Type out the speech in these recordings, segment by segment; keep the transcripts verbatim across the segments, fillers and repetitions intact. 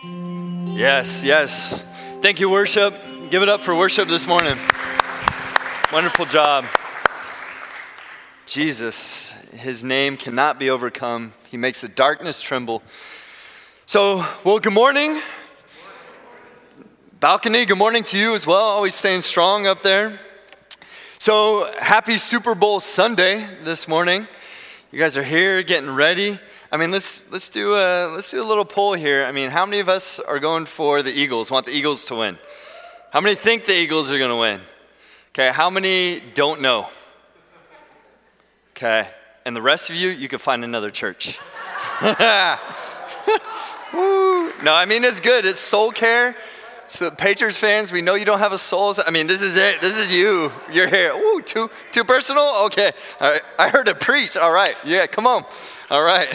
Yes, yes. Thank you, worship. Give it up for worship this morning. Wonderful job. Jesus, his name cannot be overcome. He makes the darkness tremble. So, well, good morning. Balcony, good morning to you as well. Always staying strong up there. So, happy Super Bowl Sunday this morning. You guys are here getting ready. I mean, let's let's do a let's do a little poll here. I mean, how many of us are going for the Eagles? Want the Eagles to win? How many think the Eagles are going to win? Okay, how many don't know? Okay, and the rest of you, you can find another church. Woo. No, I mean, it's good. It's soul care. So Patriots fans, we know you don't have a soul. I mean, this is it. This is you. You're here. Ooh, too too personal? Okay. All right. I heard it preach. All right. Yeah, come on. All right.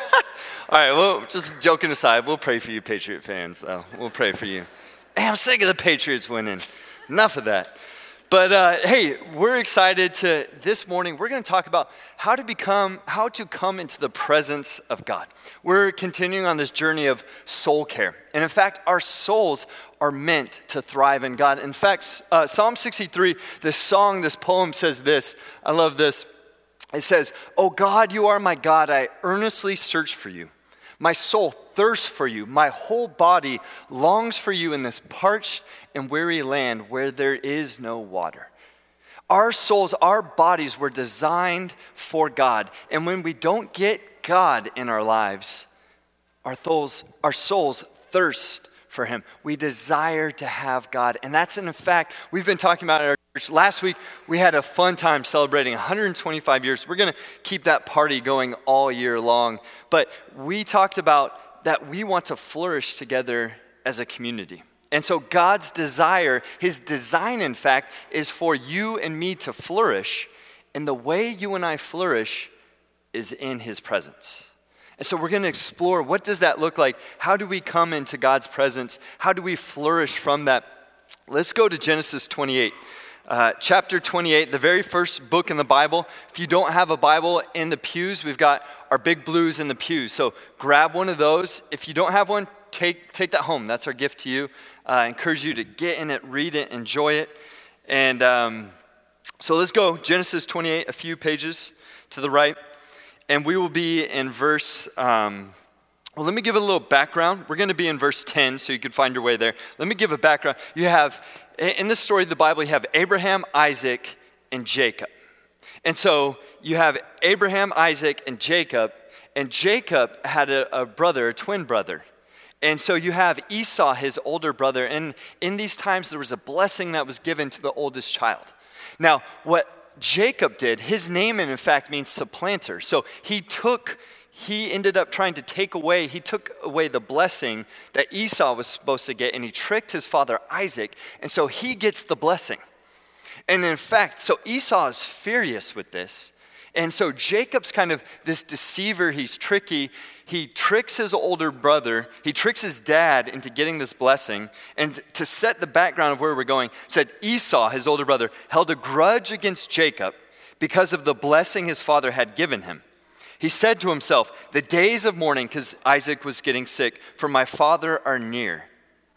All right, well, just joking aside, we'll pray for you, Patriot fans, though. We'll pray for you. Man, I'm sick of the Patriots winning. Enough of that. But uh, hey, we're excited to, this morning, we're going to talk about how to become, how to come into the presence of God. We're continuing on this journey of soul care. And in fact, our souls are meant to thrive in God. In fact, uh, Psalm sixty-three, this song, this poem says this. I love this. It says, "Oh God, you are my God. I earnestly search for you. My soul thirsts for you. My whole body longs for you in this parched and weary land where there is no water." Our souls, our bodies were designed for God. And when we don't get God in our lives, our souls, our souls thirst for him. We desire to have God. And that's in fact, we've been talking about it at our church. Last week, we had a fun time celebrating one hundred twenty-five years. We're going to keep that party going all year long. But we talked about that we want to flourish together as a community. And so God's desire, his design, in fact, is for you and me to flourish. And the way you and I flourish is in his presence. And so we're going to explore, what does that look like? How do we come into God's presence? How do we flourish from that? Let's go to Genesis twenty-eight. Uh, chapter twenty-eight, the very first book in the Bible. If you don't have a Bible in the pews, we've got our big blues in the pews. So grab one of those. If you don't have one, take take that home. That's our gift to you. Uh, I encourage you to get in it, read it, enjoy it. And um, so let's go. Genesis twenty-eight, a few pages to the right. And we will be in verse, um, well, let me give a little background. We're going to be in verse ten, so you can find your way there. Let me give a background. You have, in this story of the Bible, you have Abraham, Isaac, and Jacob. And so you have Abraham, Isaac, and Jacob. And Jacob had a, a brother, a twin brother. And so you have Esau, his older brother. And in these times, there was a blessing that was given to the oldest child. Now, what Jacob did, his name in fact means supplanter. So he took, he ended up trying to take away, he took away the blessing that Esau was supposed to get, and he tricked his father Isaac, and so he gets the blessing. And in fact, so Esau is furious with this. And so Jacob's kind of this deceiver, he's tricky. He tricks his older brother, he tricks his dad into getting this blessing. And to set the background of where we're going, said Esau, his older brother, held a grudge against Jacob because of the blessing his father had given him. He said to himself, "The days of mourning," because Isaac was getting sick, "for my father are near.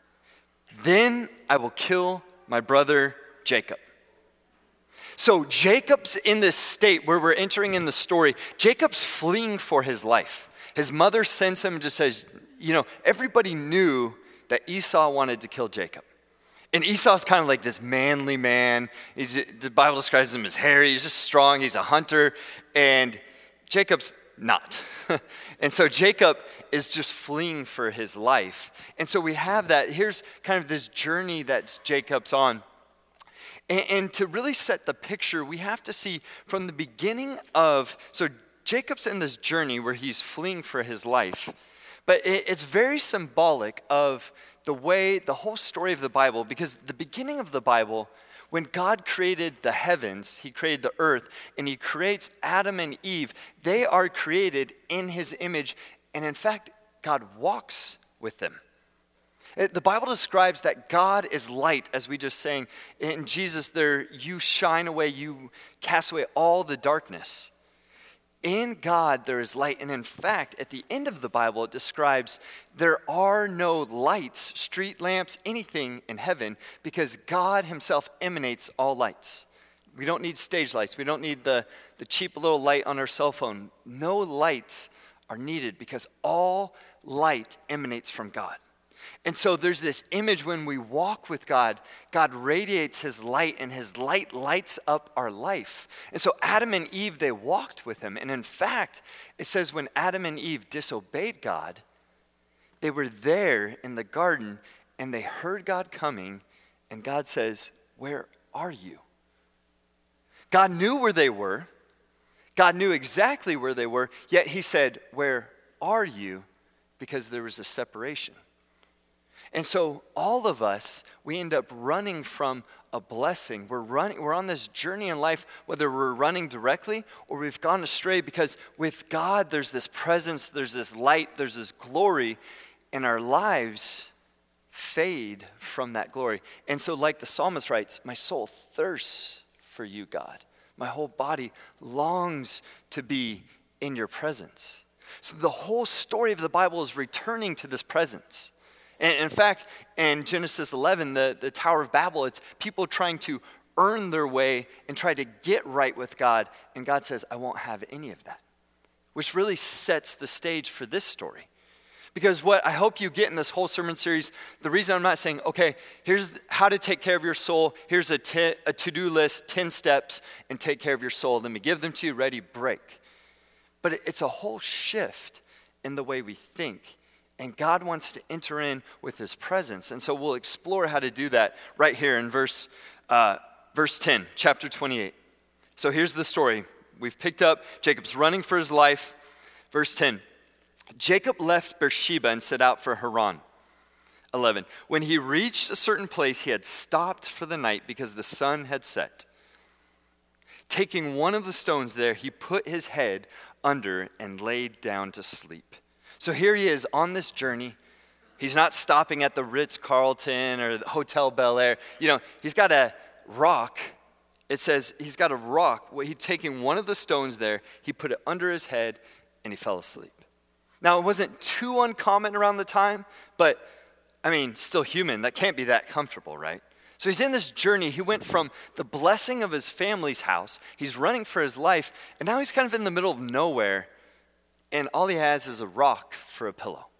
Then I will kill my brother Jacob." So Jacob's in this state where we're entering in the story. Jacob's fleeing for his life. His mother sends him and just says, you know, everybody knew that Esau wanted to kill Jacob. And Esau's kind of like this manly man. He's, the Bible describes him as hairy. He's just strong. He's a hunter. And Jacob's not. And so Jacob is just fleeing for his life. And so we have that. Here's kind of this journey that Jacob's on. And, and to really set the picture, we have to see from the beginning of, so Jacob's in this journey where he's fleeing for his life. But it, it's very symbolic of the way, the whole story of the Bible, because the beginning of the Bible, when God created the heavens, he created the earth, and he creates Adam and Eve, they are created in his image. And in fact, God walks with them. The Bible describes that God is light, as we just sang. In Jesus, there you shine away, you cast away all the darkness. In God, there is light. And in fact, at the end of the Bible, it describes there are no lights, street lamps, anything in heaven, because God himself emanates all lights. We don't need stage lights. We don't need the, the cheap little light on our cell phone. No lights are needed because all light emanates from God. And so there's this image when we walk with God, God radiates his light and his light lights up our life. And so Adam and Eve, they walked with him. And in fact, it says when Adam and Eve disobeyed God, they were there in the garden and they heard God coming, and God says, "Where are you?" God knew where they were. God knew exactly where they were, yet he said, "Where are you?" Because there was a separation. And so all of us, we end up running from a blessing. We're running, we're on this journey in life, whether we're running directly or we've gone astray, because with God, there's this presence, there's this light, there's this glory, and our lives fade from that glory. And so like the psalmist writes, my soul thirsts for you, God. My whole body longs to be in your presence. So the whole story of the Bible is returning to this presence. And in fact, in Genesis eleven, the, the Tower of Babel, it's people trying to earn their way and try to get right with God. And God says, I won't have any of that. Which really sets the stage for this story. Because what I hope you get in this whole sermon series, the reason I'm not saying, okay, here's how to take care of your soul. Here's a, t- a to-do list, ten steps, and take care of your soul. Let me give them to you, ready, break. But it, it's a whole shift in the way we think. And God wants to enter in with his presence. And so we'll explore how to do that right here in verse uh, verse ten, chapter twenty-eight. So here's the story. We've picked up, Jacob's running for his life. Verse ten, Jacob left Beersheba and set out for Haran. eleven, when he reached a certain place, he had stopped for the night because the sun had set. Taking one of the stones there, he put his head under and laid down to sleep. So here he is on this journey. He's not stopping at the Ritz-Carlton or the Hotel Bel Air. You know, he's got a rock. It says he's got a rock. He's taking one of the stones there. He put it under his head and he fell asleep. Now, it wasn't too uncommon around the time, but, I mean, still human. That can't be that comfortable, right? So he's in this journey. He went from the blessing of his family's house. He's running for his life, and now he's kind of in the middle of nowhere. And all he has is a rock for a pillow.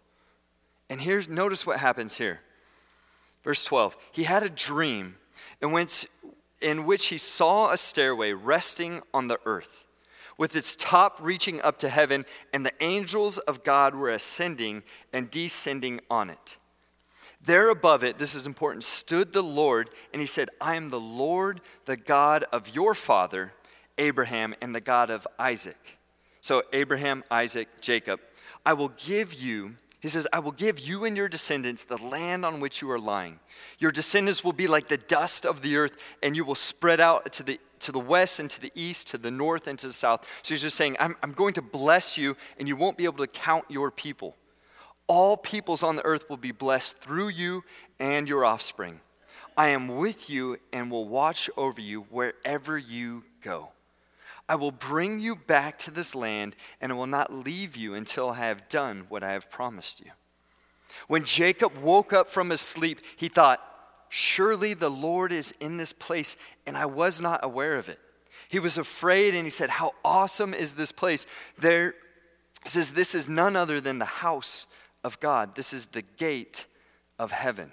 And here's, notice what happens here. Verse twelve, he had a dream in which, in which he saw a stairway resting on the earth, with its top reaching up to heaven, and the angels of God were ascending and descending on it. There above it, this is important, stood the Lord, and he said, I am the Lord, the God of your father, Abraham, and the God of Isaac. So Abraham, Isaac, Jacob, I will give you, he says, I will give you and your descendants the land on which you are lying. Your descendants will be like the dust of the earth, and you will spread out to the to the west and to the east, to the north and to the south. So he's just saying, I'm, I'm going to bless you, and you won't be able to count your people. All peoples on the earth will be blessed through you and your offspring. I am with you and will watch over you wherever you go. I will bring you back to this land, and I will not leave you until I have done what I have promised you. When Jacob woke up from his sleep, he thought, surely the Lord is in this place, and I was not aware of it. He was afraid, and he said, how awesome is this place? There, it says, this is none other than the house of God. This is the gate of heaven.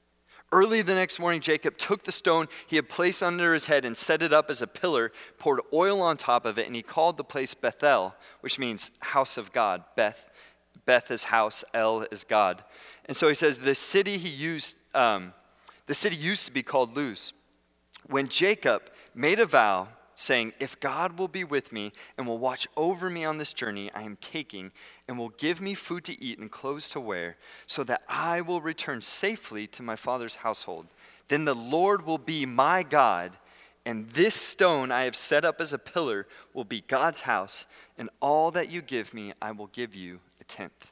Early the next morning, Jacob took the stone he had placed under his head and set it up as a pillar, poured oil on top of it, and he called the place Bethel, which means house of God. Beth, Beth is house, El is God. And so he says the city he used, um, the city used to be called Luz. When Jacob made a vow, saying, if God will be with me and will watch over me on this journey I am taking, and will give me food to eat and clothes to wear, so that I will return safely to my father's household, then the Lord will be my God, and this stone I have set up as a pillar will be God's house, and all that you give me I will give you a tenth.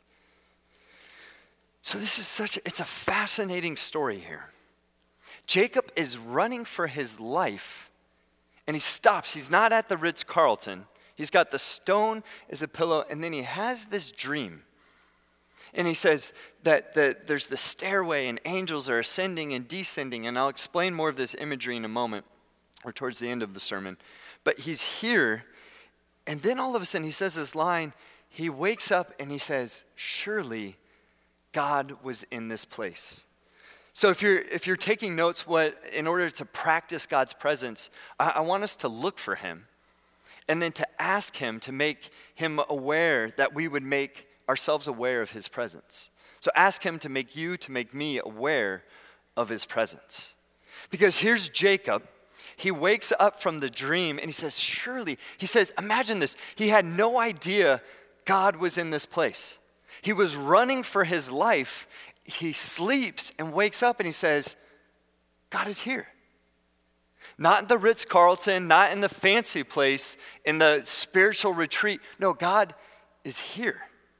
So this is such, a, it's a fascinating story here. Jacob is running for his life, and he stops. He's not at the Ritz-Carlton. He's got the stone as a pillow, and then he has this dream. And he says that the, there's the stairway, and angels are ascending and descending, and I'll explain more of this imagery in a moment, or towards the end of the sermon. But he's here, and then all of a sudden he says this line, he wakes up and he says, surely God was in this place. So if you're if you're taking notes, what in order to practice God's presence, I, I want us to look for him, and then to ask him to make him aware, that we would make ourselves aware of his presence. So ask him to make you, to make me aware of his presence. Because here's Jacob. He wakes up from the dream and he says, surely, he says, imagine this. He had no idea God was in this place. He was running for his life. He sleeps and wakes up and he says, God is here. Not in the Ritz-Carlton, not in the fancy place, in the spiritual retreat. No, God is here.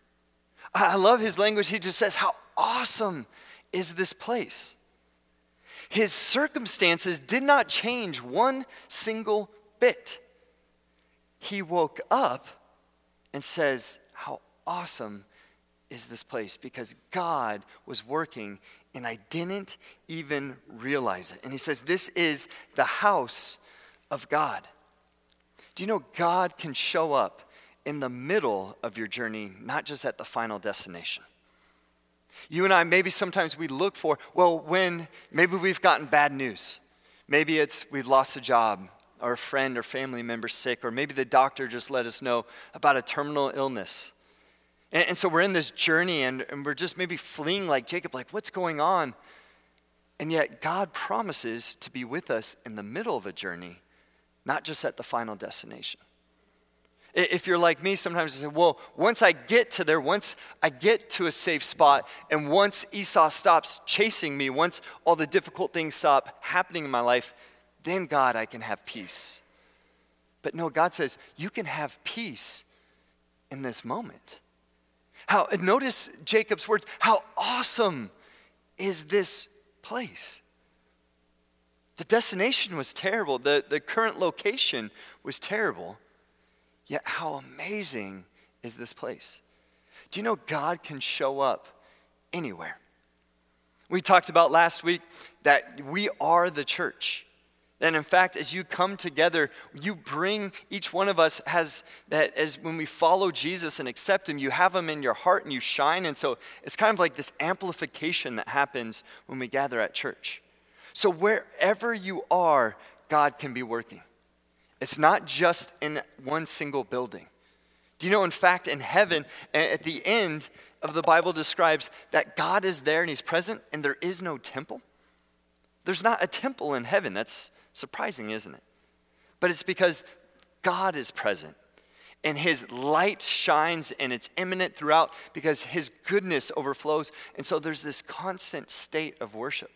I love his language. He just says, how awesome is this place? His circumstances did not change one single bit. He woke up and says, how awesome is this place? Because God was working and I didn't even realize it. And he says, this is the house of God. Do you know God can show up in the middle of your journey, not just at the final destination? You and I, maybe sometimes we look for, well, when maybe we've gotten bad news. Maybe it's we've lost a job, or a friend or family member sick, or maybe the doctor just let us know about a terminal illness. And, and so we're in this journey and, and we're just maybe fleeing like Jacob, like what's going on? And yet God promises to be with us in the middle of a journey, not just at the final destination. If you're like me, sometimes you say, well, once I get to there, once I get to a safe spot, and once Esau stops chasing me, once all the difficult things stop happening in my life, then God, I can have peace. But no, God says, you can have peace in this moment. How, notice Jacob's words, how awesome is this place? The destination was terrible. The, the current location was terrible. Yet how amazing is this place? Do you know God can show up anywhere? We talked about last week that we are the church. And in fact, as you come together, you bring, each one of us has that, as when we follow Jesus and accept him, you have him in your heart and you shine. And so it's kind of like this amplification that happens when we gather at church. So wherever you are, God can be working. It's not just in one single building. Do you know, in fact, in heaven, at the end of the Bible describes that God is there and he's present and there is no temple? There's not a temple in heaven. That's surprising, isn't it? But it's because God is present and his light shines and it's imminent throughout because his goodness overflows. And so there's this constant state of worship.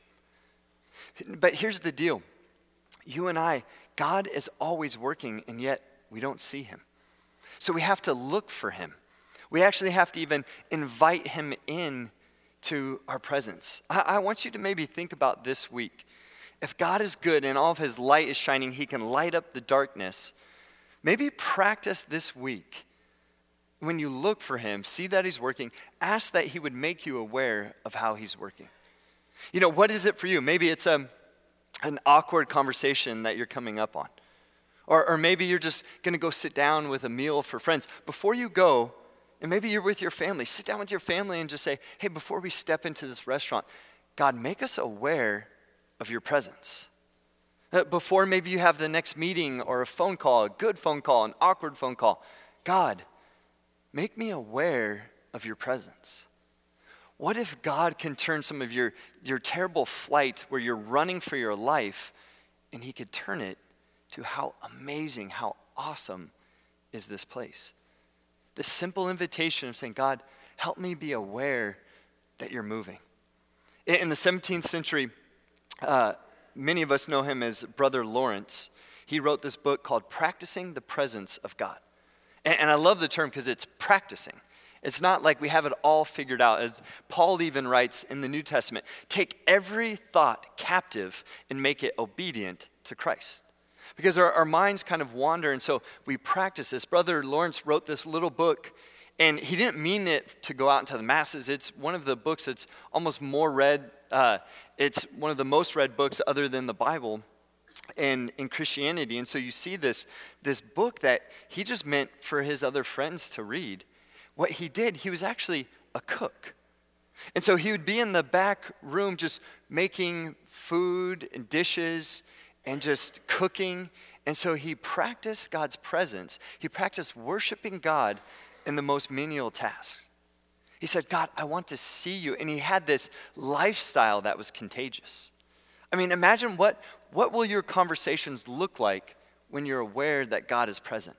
But here's the deal. You and I, God is always working, and yet we don't see him. So we have to look for him. We actually have to even invite him in to our presence. I, I want you to maybe think about this week. If God is good and all of his light is shining, he can light up the darkness. Maybe practice this week. When you look for him, see that he's working, ask that he would make you aware of how he's working. You know, what is it for you? Maybe it's a an awkward conversation that you're coming up on. Or, or maybe you're just going to go sit down with a meal for friends. Before you go, and maybe you're with your family, sit down with your family and just say, hey, before we step into this restaurant, God, make us aware of your presence. Before maybe you have the next meeting or a phone call, a good phone call, an awkward phone call, God, make me aware of your presence. What if God can turn some of your, your terrible flight where you're running for your life and he could turn it to how amazing, how awesome is this place? The simple invitation of saying, God, help me be aware that you're moving. In the seventeenth century, uh, many of us know him as Brother Lawrence. He wrote this book called Practicing the Presence of God. And, and I love the term because it's practicing. It's not like we have it all figured out. As Paul even writes in the New Testament, take every thought captive and make it obedient to Christ. because our, our minds kind of wander, and so we practice this. Brother Lawrence wrote this little book, and he didn't mean it to go out into the masses. It's one of the books that's almost more read. Uh, it's one of the most read books other than the Bible in, in Christianity. And so you see this, this book that he just meant for his other friends to read. What he did, he was actually a cook. And so he would be in the back room just making food and dishes and just cooking. And so he practiced God's presence. He practiced worshiping God in the most menial tasks. He said, God, I want to see you. And he had this lifestyle that was contagious. I mean, imagine what, what will your conversations look like when you're aware that God is present?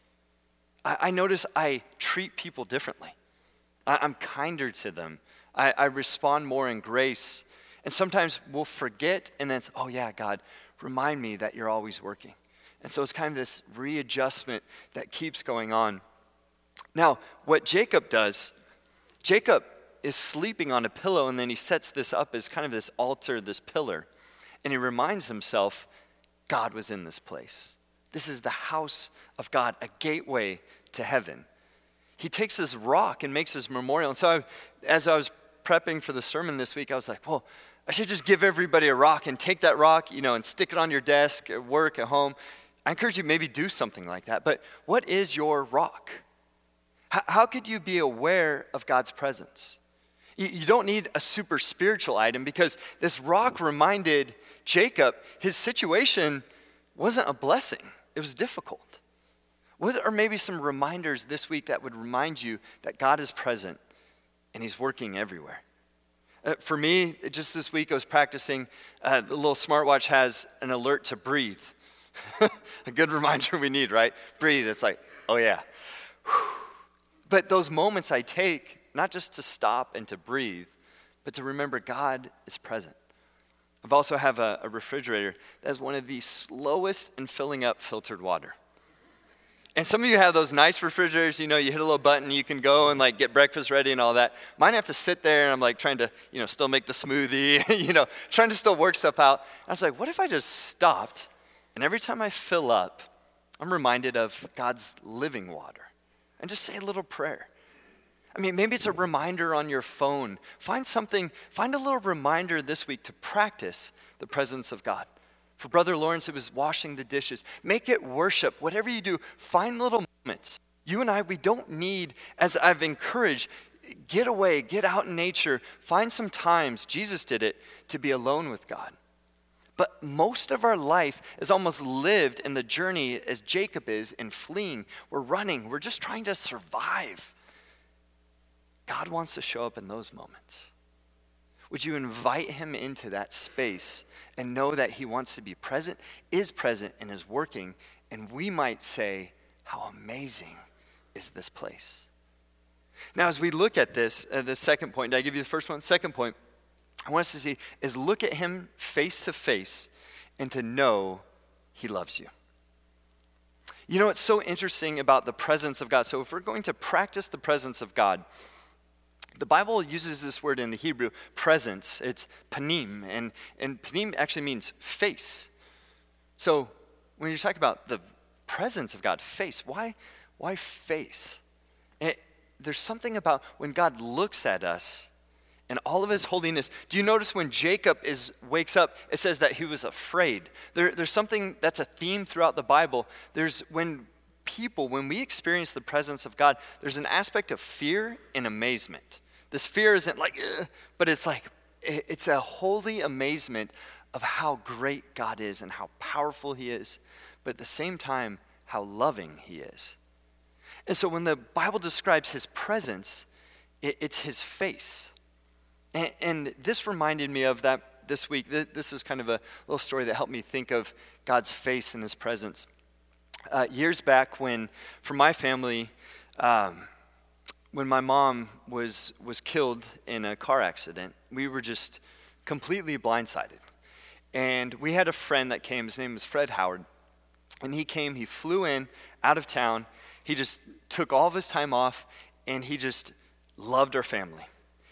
I, I notice I treat people differently. I, I'm kinder to them. I, I respond more in grace. And sometimes we'll forget, and then it's, oh yeah, God, remind me that you're always working. And so it's kind of this readjustment that keeps going on. Now, what Jacob does, Jacob is sleeping on a pillow, and then he sets this up as kind of this altar, this pillar. And he reminds himself, God was in this place. This is the house of God, a gateway to heaven. He takes this rock and makes this memorial. And so I, as I was prepping for the sermon this week, I was like, well, I should just give everybody a rock and take that rock, you know, and stick it on your desk at work, at home. I encourage you to maybe do something like that. But what is your rock? How, how could you be aware of God's presence? You, you don't need a super spiritual item, because this rock reminded Jacob his situation wasn't a blessing. It was difficult. What are maybe some reminders this week that would remind you that God is present and he's working everywhere? Uh, for me, just this week I was practicing, uh, the little smartwatch has an alert to breathe. A good reminder we need, right? Breathe, it's like, oh yeah. But those moments I take, not just to stop and to breathe, but to remember God is present. I've also have a, a refrigerator that has one of the slowest in filling up filtered water. And some of you have those nice refrigerators, you know, you hit a little button, you can go and like get breakfast ready and all that. Mine have to sit there, and I'm like trying to, you know, still make the smoothie, you know, trying to still work stuff out. And I was like, what if I just stopped, and every time I fill up, I'm reminded of God's living water, and just say a little prayer. I mean, maybe it's a reminder on your phone. Find something, find a little reminder this week to practice the presence of God. For Brother Lawrence, it was washing the dishes. Make it worship. Whatever you do, find little moments. You and I, we don't need, as I've encouraged, get away, get out in nature. Find some times, Jesus did it, to be alone with God. But most of our life is almost lived in the journey as Jacob is in fleeing. We're running. We're just trying to survive. God wants to show up in those moments. Would you invite him into that space and know that he wants to be present, is present, and is working? And we might say, how amazing is this place? Now, as we look at this, uh, the second point, did I give you the first one? Second point, I want us to see is look at him face to face and to know he loves you. You know what's so interesting about the presence of God? So if we're going to practice the presence of God, the Bible uses this word in the Hebrew, presence. It's panim, and, and panim actually means face. So when you're talking about the presence of God, face, why, why face? It, there's something about when God looks at us and all of his holiness. Do you notice when Jacob is wakes up, it says that he was afraid. There, there's something that's a theme throughout the Bible. There's when people, when we experience the presence of God, there's an aspect of fear and amazement. This fear isn't like, ugh, but it's like, it's a holy amazement of how great God is and how powerful he is, but at the same time, how loving he is. And so when the Bible describes his presence, it, it's his face. And, and this reminded me of that this week. This is kind of a little story that helped me think of God's face and his presence. Uh, years back when, for my family, um, when my mom was was killed in a car accident, we were just completely blindsided. And we had a friend that came, his name was Fred Howard, and he came, he flew in out of town, he just took all of his time off, and he just loved our family.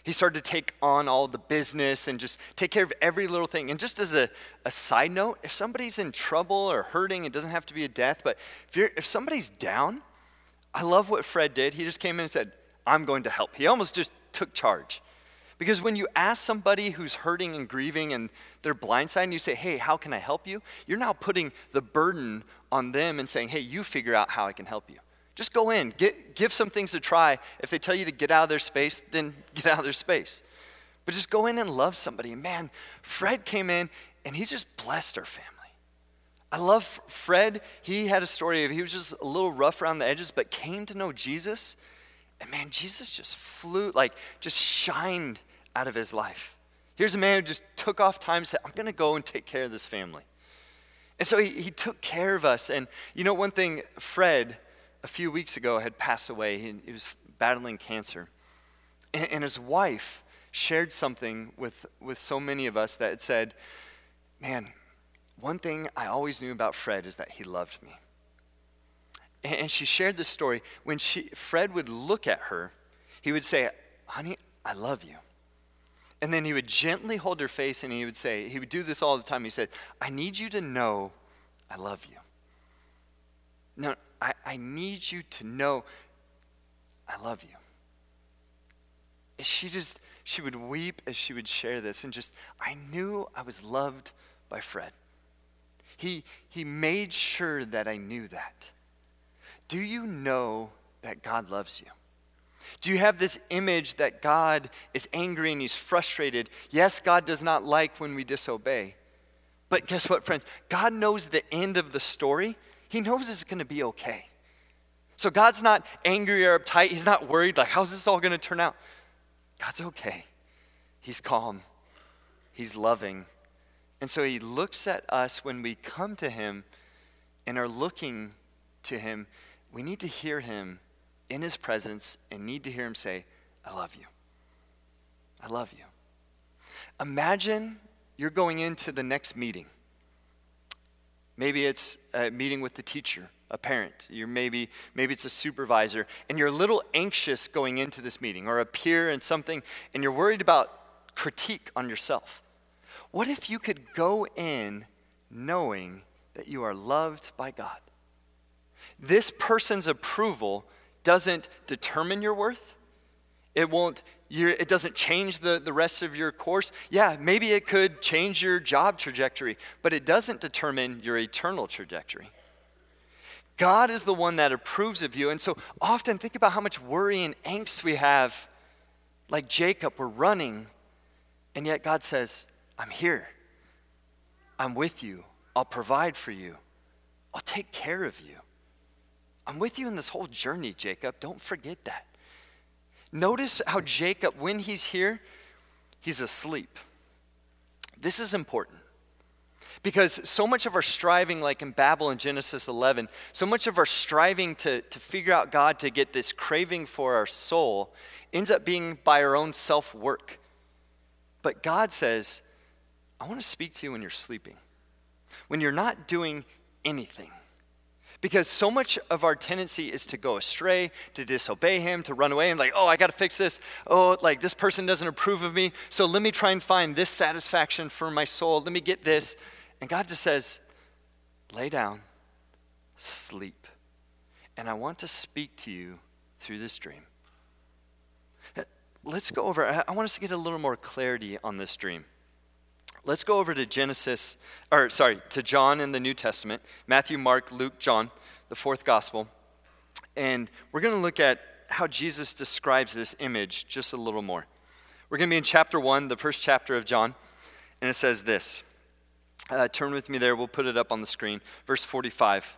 He started to take on all the business and just take care of every little thing. And just as a, a side note, if somebody's in trouble or hurting, it doesn't have to be a death, but if, you're, if somebody's down, I love what Fred did. He just came in and said, I'm going to help. He almost just took charge. Because when you ask somebody who's hurting and grieving and they're blindsided and you say, hey, how can I help you? You're now putting the burden on them and saying, hey, you figure out how I can help you. Just go in, get, give some things to try. If they tell you to get out of their space, then get out of their space. But just go in and love somebody. And man, Fred came in and he just blessed our family. I love Fred. He had a story of, he was just a little rough around the edges, but came to know Jesus. And man, Jesus just flew, like just shined out of his life. Here's a man who just took off time and said, I'm going to go and take care of this family. And so he, he took care of us. And you know, one thing, Fred, a few weeks ago, had passed away. He, he was battling cancer. And, and his wife shared something with, with so many of us that it said, man, one thing I always knew about Fred is that he loved me. And, and she shared this story. When she, Fred would look at her, he would say, honey, I love you. And then he would gently hold her face and he would say, he would do this all the time. He said, I need you to know I love you. No, I, I need you to know I love you. And she just, she would weep as she would share this and just, I knew I was loved by Fred. He, he made sure that I knew that. Do you know that God loves you? Do you have this image that God is angry and he's frustrated? Yes, God does not like when we disobey. But guess what, friends? God knows the end of the story. He knows it's going to be okay. So God's not angry or uptight. He's not worried, like, how's this all going to turn out? God's okay. He's calm. He's loving. And so he looks at us when we come to him and are looking to him. We need to hear him in his presence and need to hear him say, I love you. I love you. Imagine you're going into the next meeting. Maybe it's a meeting with the teacher, a parent. You're maybe, maybe it's a supervisor, and you're a little anxious going into this meeting, or a peer and something, and you're worried about critique on yourself. What if you could go in knowing that you are loved by God? This person's approval doesn't determine your worth. It won't, you're, it doesn't change the, the rest of your course. Yeah, maybe it could change your job trajectory, but it doesn't determine your eternal trajectory. God is the one that approves of you. And so often think about how much worry and angst we have. Like Jacob, we're running, and yet God says, I'm here. I'm with you. I'll provide for you. I'll take care of you. I'm with you in this whole journey, Jacob. Don't forget that. Notice how Jacob, when he's here, he's asleep. This is important. Because so much of our striving, like in Babel in Genesis eleven, so much of our striving to, to figure out God, to get this craving for our soul, ends up being by our own self-work. But God says, I want to speak to you when you're sleeping. When you're not doing anything. Because so much of our tendency is to go astray, to disobey him, to run away and like, oh, I got to fix this. Oh, like this person doesn't approve of me. So let me try and find this satisfaction for my soul. Let me get this. And God just says, lay down, sleep. And I want to speak to you through this dream. Let's go over, I want us to get a little more clarity on this dream. Let's go over to Genesis, or sorry, to John in the New Testament, Matthew, Mark, Luke, John, the fourth gospel. And we're going to look at how Jesus describes this image just a little more. We're going to be in chapter one, the first chapter of John, and it says this. Uh, turn with me there, we'll put it up on the screen. Verse forty-five.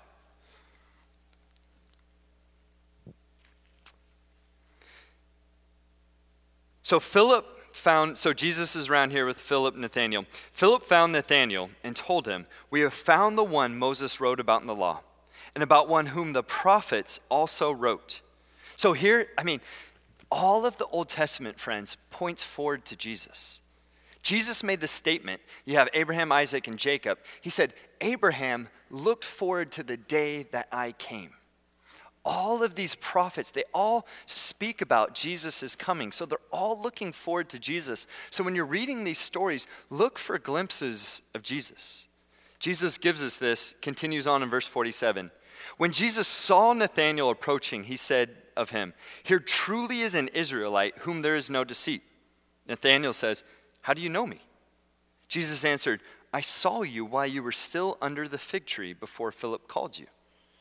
So Philip found, so Jesus is around here with Philip and Nathanael. Philip found Nathanael and told him, we have found the one Moses wrote about in the law, and about one whom the prophets also wrote. So here, I mean, all of the Old Testament, friends, points forward to Jesus. Jesus made the statement, you have Abraham, Isaac, and Jacob. He said, Abraham looked forward to the day that I came. all of these prophets, they all speak about Jesus is coming. So they're all looking forward to Jesus. So when you're reading these stories, look for glimpses of Jesus. Jesus gives us this, continues on in verse forty-seven. When Jesus saw Nathanael approaching, he said of him, "Here truly is an Israelite whom there is no deceit." Nathanael says, "How do you know me?" Jesus answered, "I saw you while you were still under the fig tree before Philip called you."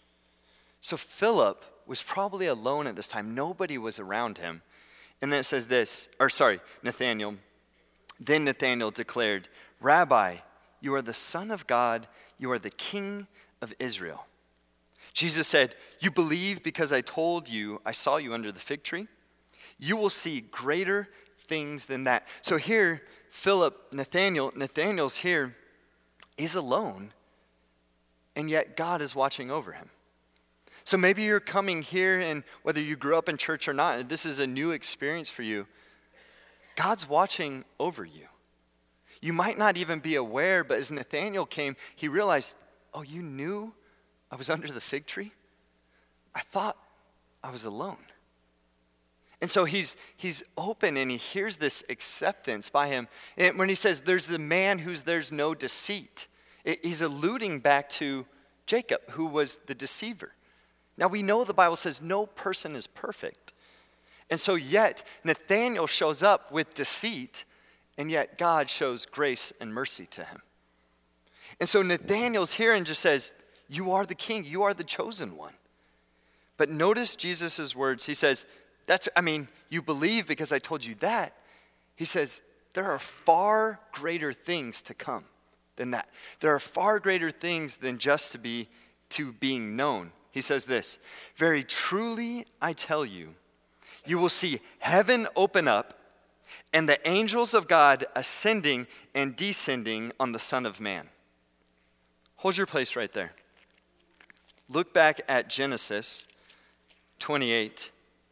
So Philip was probably alone at this time. Nobody was around him. And then it says this, or sorry, Nathanael. Then Nathanael declared, "Rabbi, you are the Son of God. You are the King of Israel." Jesus said, "You believe because I told you I saw you under the fig tree? You will see greater things than that." So here, Philip, Nathanael, Nathanael's here, is alone, and yet God is watching over him. So maybe you're coming here, and whether you grew up in church or not, this is a new experience for you. God's watching over you. You might not even be aware, but as Nathanael came, he realized, oh, you knew I was under the fig tree? I thought I was alone. And so he's he's open, and he hears this acceptance by him. And when he says there's the man who's there's no deceit, it, he's alluding back to Jacob, who was the deceiver. Now we know the Bible says no person is perfect. And so yet Nathanael shows up with deceit, and yet God shows grace and mercy to him. And so Nathanael's here and just says, you are the king, you are the chosen one. But notice Jesus' words. He says, that's, I mean, you believe because I told you that. He says, there are far greater things to come than that. There are far greater things than just to be, to being known. He says this, very truly I tell you, you will see heaven open up and the angels of God ascending and descending on the Son of Man. Hold your place right there. Look back at Genesis twenty-eight,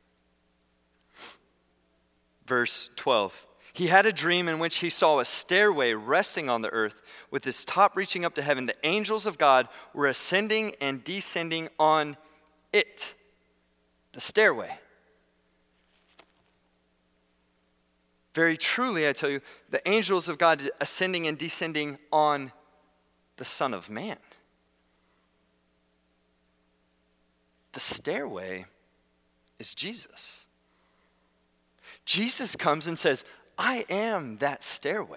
verse twelve. He had a dream in which he saw a stairway resting on the earth with its top reaching up to heaven. The angels of God were ascending and descending on it, the stairway. Very truly, I tell you, the angels of God ascending and descending on the Son of Man. The stairway is Jesus. Jesus comes and says, I am that stairway.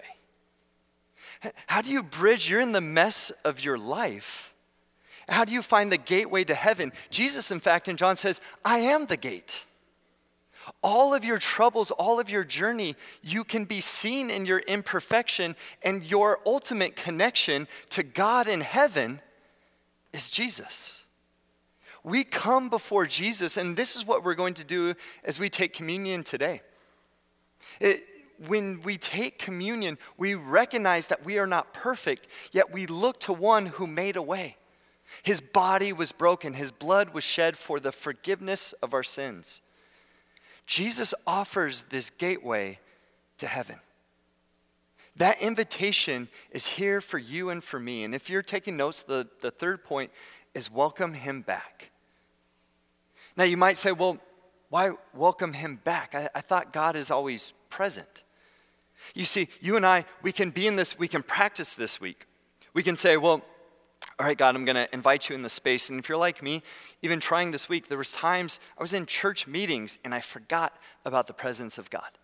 How do you bridge? You're in the mess of your life. How do you find the gateway to heaven? Jesus, in fact, in John says, I am the gate. All of your troubles, all of your journey, you can be seen in your imperfection, and your ultimate connection to God in heaven is Jesus. We come before Jesus, and this is what we're going to do as we take communion today. It, when we take communion, we recognize that we are not perfect, yet we look to one who made a way. His body was broken, his blood was shed for the forgiveness of our sins. Jesus offers this gateway to heaven. That invitation is here for you and for me. And if you're taking notes, the, the third point is welcome him back. Now you might say, well, why welcome him back? I, I thought God is always present. You see, you and I, we can be in this, we can practice this week. We can say, well, all right, God, I'm going to invite you in the space. And if you're like me, even trying this week, there was times I was in church meetings and I forgot about the presence of God.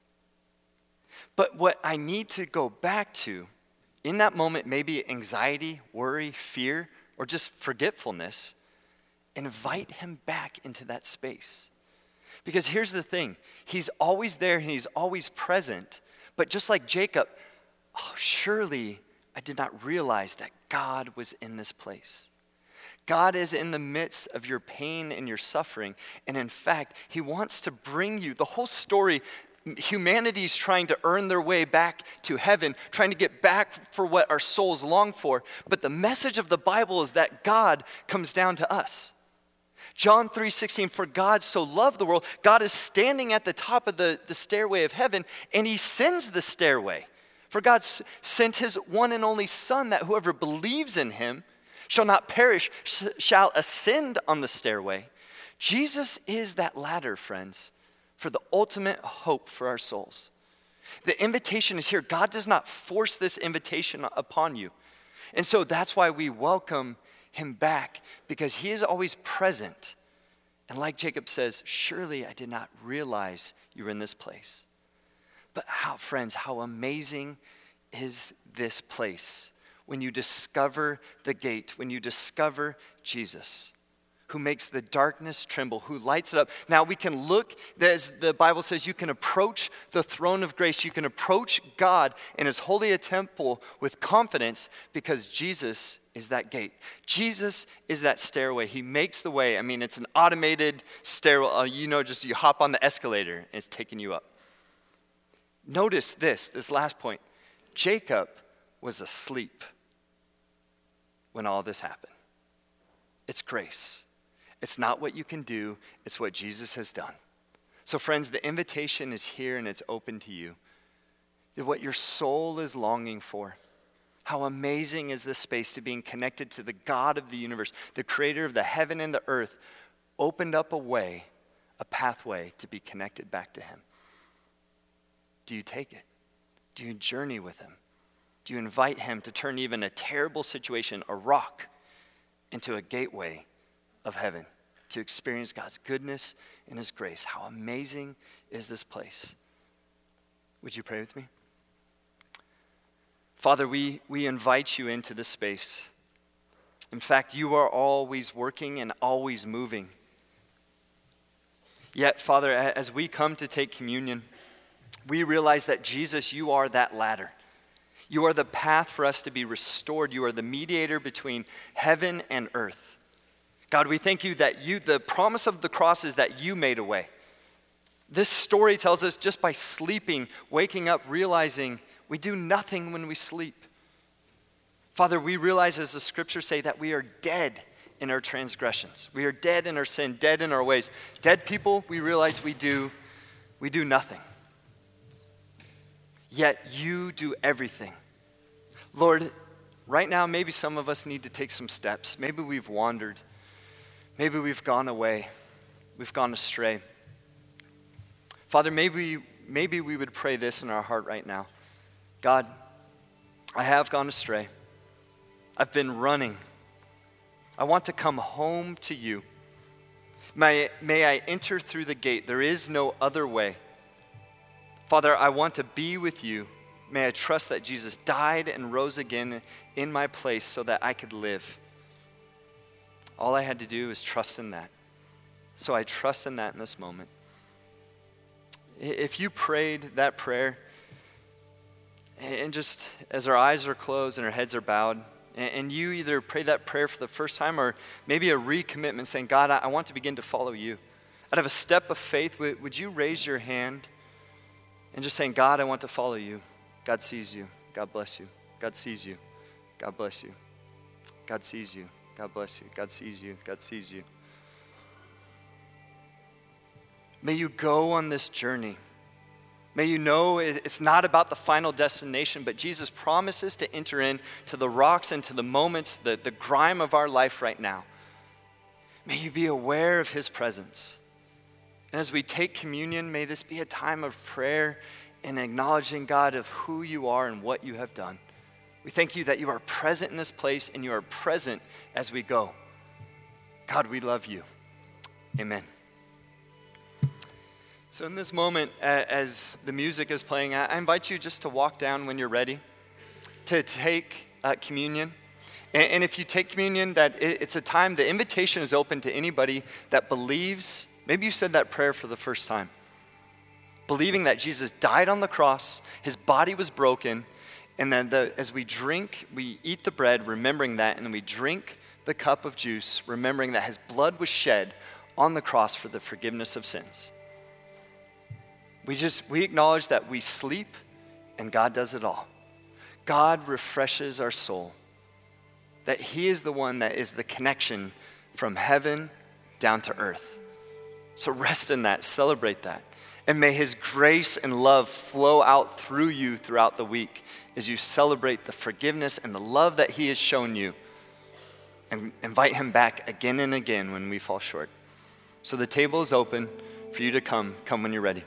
But what I need to go back to in that moment, maybe anxiety, worry, fear, or just forgetfulness, invite him back into that space. Because here's the thing, he's always there and he's always present. But just like Jacob, oh, surely I did not realize that God was in this place. God is in the midst of your pain and your suffering. And in fact, he wants to bring you, the whole story, humanity's trying to earn their way back to heaven, trying to get back for what our souls long for. But the message of the Bible is that God comes down to us. John three sixteen, for God so loved the world, God is standing at the top of the, the stairway of heaven, and he sends the stairway. For God sent his one and only Son, that whoever believes in him shall not perish, shall ascend on the stairway Jesus is that ladder, friends, for the ultimate hope for our souls. The invitation is here. God does not force this invitation upon you. And so that's why we welcome him back, because he is always present. And like Jacob says, surely I did not realize you were in this place. But how, friends, how amazing is this place when you discover the gate, when you discover Jesus, who makes the darkness tremble, who lights it up. Now we can look, as the Bible says, you can approach the throne of grace. You can approach God in his holy temple with confidence because Jesus is that gate. Jesus is that stairway. He makes the way. I mean, it's an automated stairwell. You know, just you hop on the escalator and it's taking you up. Notice this, this last point. Jacob was asleep when all this happened. It's grace. It's not what you can do, it's what Jesus has done. So friends, the invitation is here and it's open to you. What your soul is longing for. How amazing is this space to being connected to the God of the universe, the creator of the heaven and the earth, opened up a way, a pathway to be connected back to him. Do you take it? Do you journey with him? Do you invite him to turn even a terrible situation, a rock, into a gateway of heaven, to experience God's goodness and his grace? How amazing is this place? Would you pray with me? Father, we, we invite you into this space. In fact, you are always working and always moving. Yet, Father, as we come to take communion, we realize that Jesus, you are that ladder. You are the path for us to be restored. You are the mediator between heaven and earth. God, we thank you that you, the promise of the cross is that you made a way. This story tells us just by sleeping, waking up, realizing we do nothing when we sleep. Father, we realize, as the scriptures say, that we are dead in our transgressions. We are dead in our sin, dead in our ways. Dead people, we realize we do, we do nothing. Yet you do everything. Lord, right now, maybe some of us need to take some steps. Maybe we've wandered. Maybe we've gone away. We've gone astray. Father, maybe, maybe we would pray this in our heart right now. God, I have gone astray. I've been running. I want to come home to you. May, may I enter through the gate. There is no other way. Father, I want to be with you. May I trust that Jesus died and rose again in my place so that I could live. All I had to do is trust in that. So I trust in that in this moment. If you prayed that prayer, and just as our eyes are closed and our heads are bowed, and you either pray that prayer for the first time or maybe a recommitment saying, God, I want to begin to follow you. Out of a step of faith, would you raise your hand and just saying, God, I want to follow you. God sees you. God bless you. God sees you. God bless you. God sees you. God bless you. God sees you. God sees you. May you go on this journey. May you know it's not about the final destination, but Jesus promises to enter into the rocks and to the moments, the, the grime of our life right now. May you be aware of his presence. And as we take communion, may this be a time of prayer and acknowledging, God, of who you are and what you have done. We thank you that you are present in this place and you are present as we go. God, we love you. Amen. So in this moment, as the music is playing, I invite you just to walk down when you're ready to take uh, communion. And if you take communion, that it's a time, the invitation is open to anybody that believes. Maybe you said that prayer for the first time. Believing that Jesus died on the cross, his body was broken, and then the, as we drink, we eat the bread, remembering that, and then we drink the cup of juice, remembering that his blood was shed on the cross for the forgiveness of sins. We just, we acknowledge that we sleep and God does it all. God refreshes our soul. That he is the one that is the connection from heaven down to earth. So rest in that, celebrate that. And may his grace and love flow out through you throughout the week as you celebrate the forgiveness and the love that he has shown you. And invite him back again and again when we fall short. So the table is open for you to come. Come when you're ready.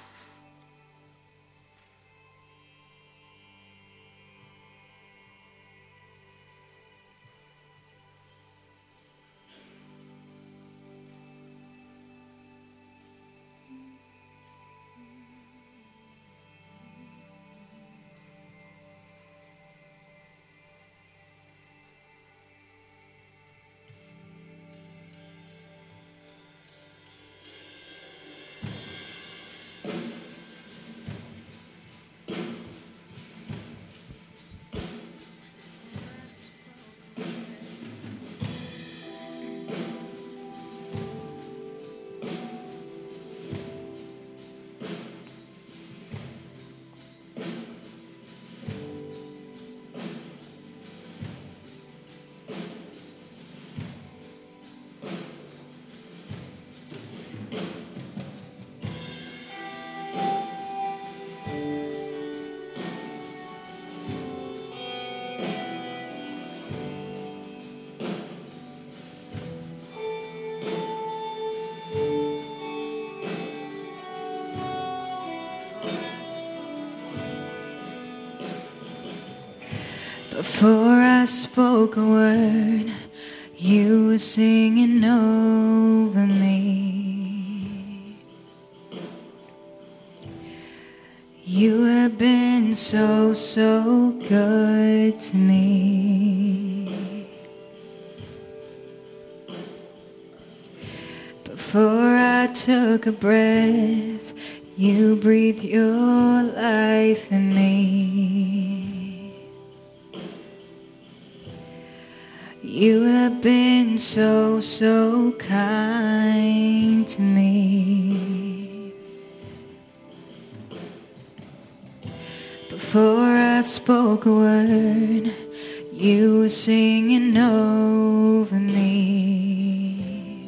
Before I spoke a word, you were singing over me. You have been so, so good to me. Before I took a breath, you breathed your life in me. You have been so, so kind to me. Before I spoke a word, you were singing over me.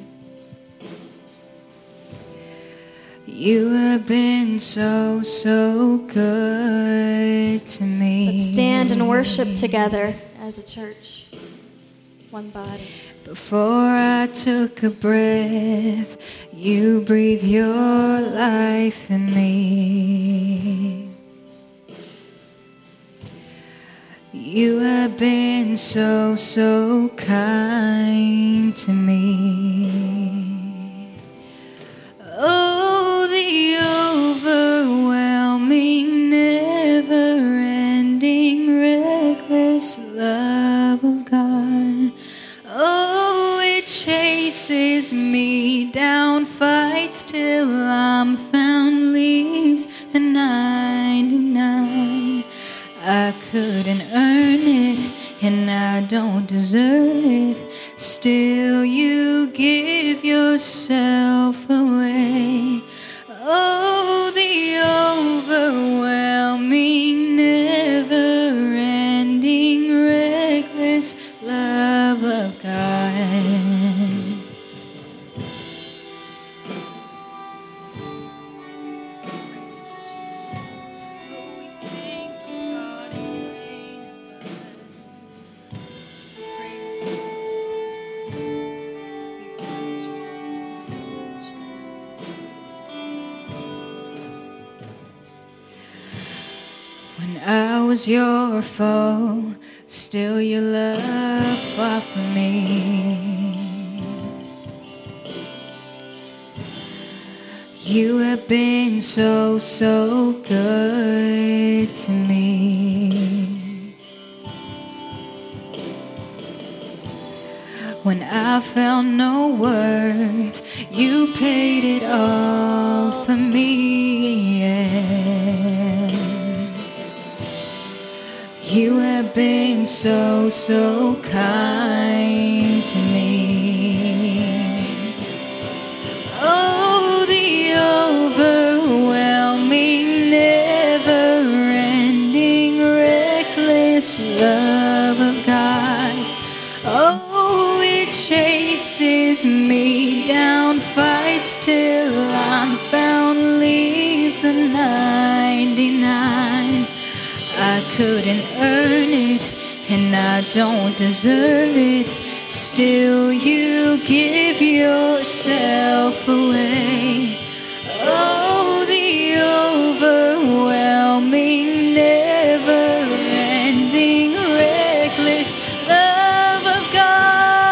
You have been so, so good to me. Let's stand and worship together as a church. One body. Before I took a breath, you breathed your life in me. You have been so, so kind to me. Oh, the overwhelming, never-ending, reckless love of God. Oh, it chases me down, fights till I'm found, leaves the ninety-nine. I couldn't earn it, and I don't deserve it. Still, you give yourself away. Oh, the overwhelming, never-ending, reckless love of God. When I was your foe, still your love fought for me. You have been so, so good to me. When I felt no worth, you paid it all for me, yeah. You have been so, so kind to me. Oh, the overwhelming, never-ending, reckless love of God. Oh, it chases me down, fights till I'm found, leaves the ninety-nine. I couldn't earn it, and I don't deserve it. still you give yourself away. Oh, the overwhelming, never-ending, reckless love of God.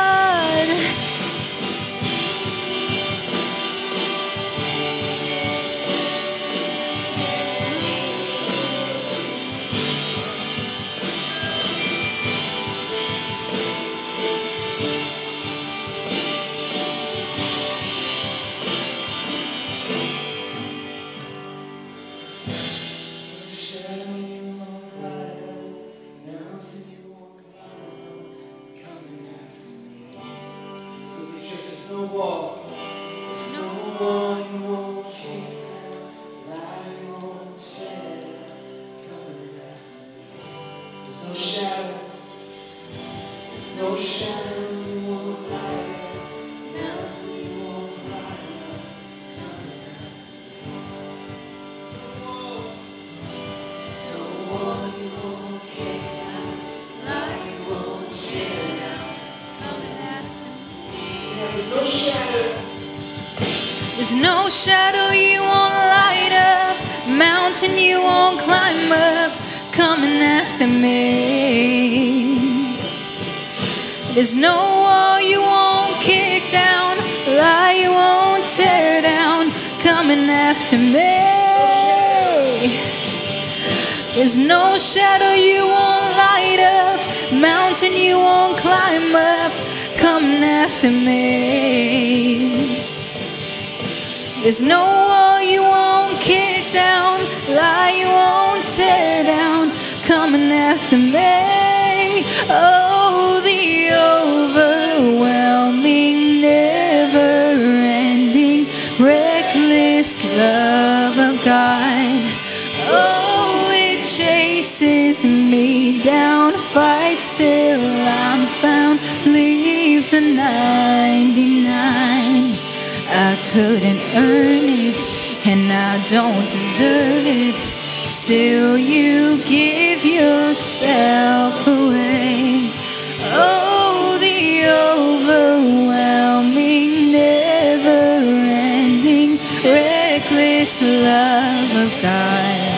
There's no shadow you won't light up, mountain you won't climb up, coming after me. There's no wall you won't kick down, lie you won't tear down, coming after me. There's no shadow you won't light up, mountain you won't climb up, coming after me. There's no wall you won't kick down, lie you won't tear down, coming after me. Oh, the overwhelming, never-ending, reckless love of God. Oh, it chases me down, fights till I'm found, leaves the ninety-nine. I couldn't earn it, and I don't deserve it. Still you give yourself away. Oh, the overwhelming, never-ending, reckless love of God.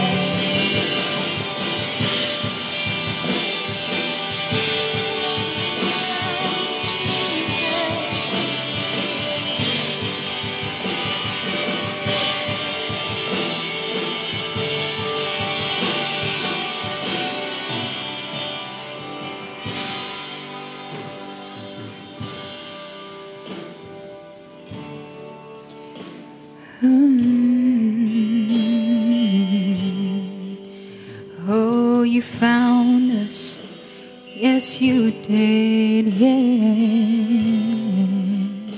Oh, you found us, yes you did, yeah.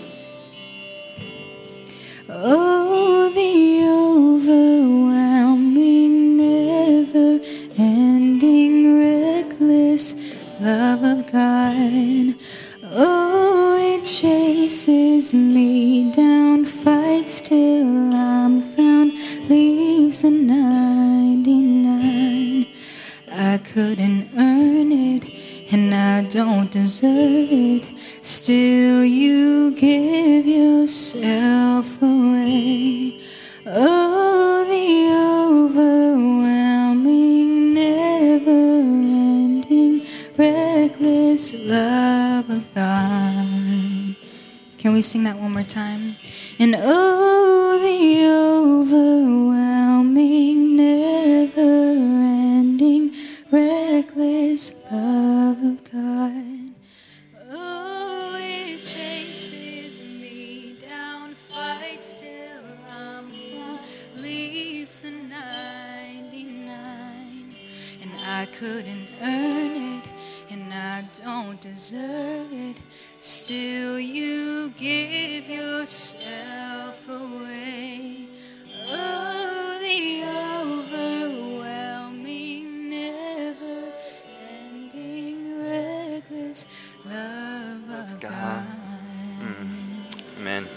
Oh, the overwhelming, never-ending, reckless love of God. Oh, it chases me down, fights till I'm found, leaves a ninety-nine. I couldn't earn it, and I don't deserve it. Still you give yourself away. Oh, the overwhelming, never-ending, reckless love of God. Can we sing that one more time? And oh, the overwhelming, never-ending, reckless love of God. Oh, it chases me down, fights till I'm found, leaves the ninety-nine. And I couldn't earn it, and I don't deserve it. Still you give yourself away. Oh, the overwhelming, never-ending, reckless love of God. God. Mm. Amen.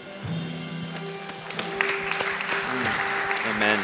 Mm. Amen.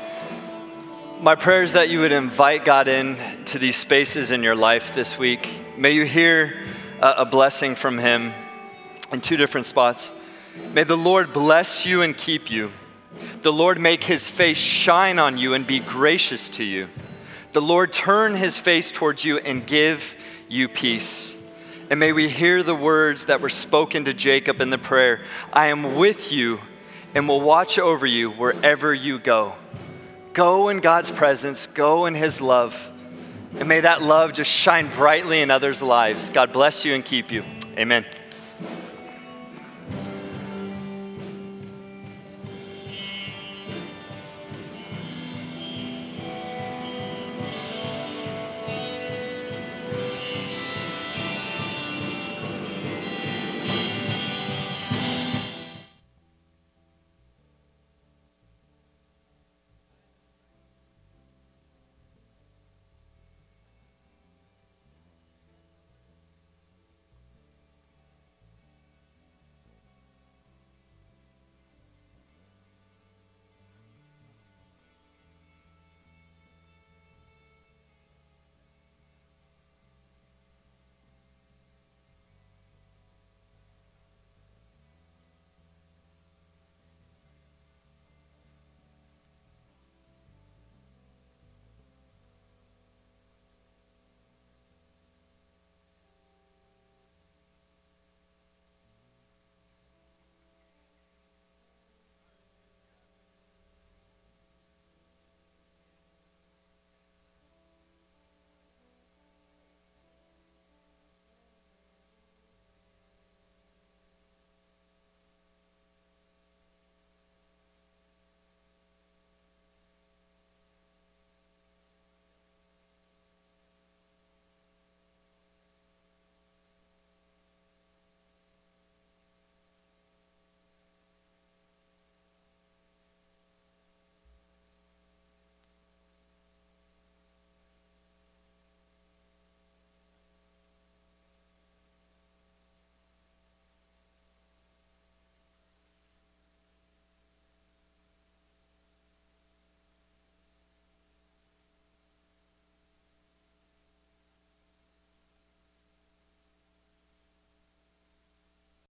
My prayer is that you would invite God in to these spaces in your life this week, May you hear a, a blessing from him in two different spots. May the Lord bless you and keep you. The Lord make his face shine on you and be gracious to you. The Lord turn his face towards you and give you peace. And may we hear the words that were spoken to Jacob in the prayer. I am with you and will watch over you wherever you go. Go in God's presence, go in his love. And may that love just shine brightly in others' lives. God bless you and keep you. Amen.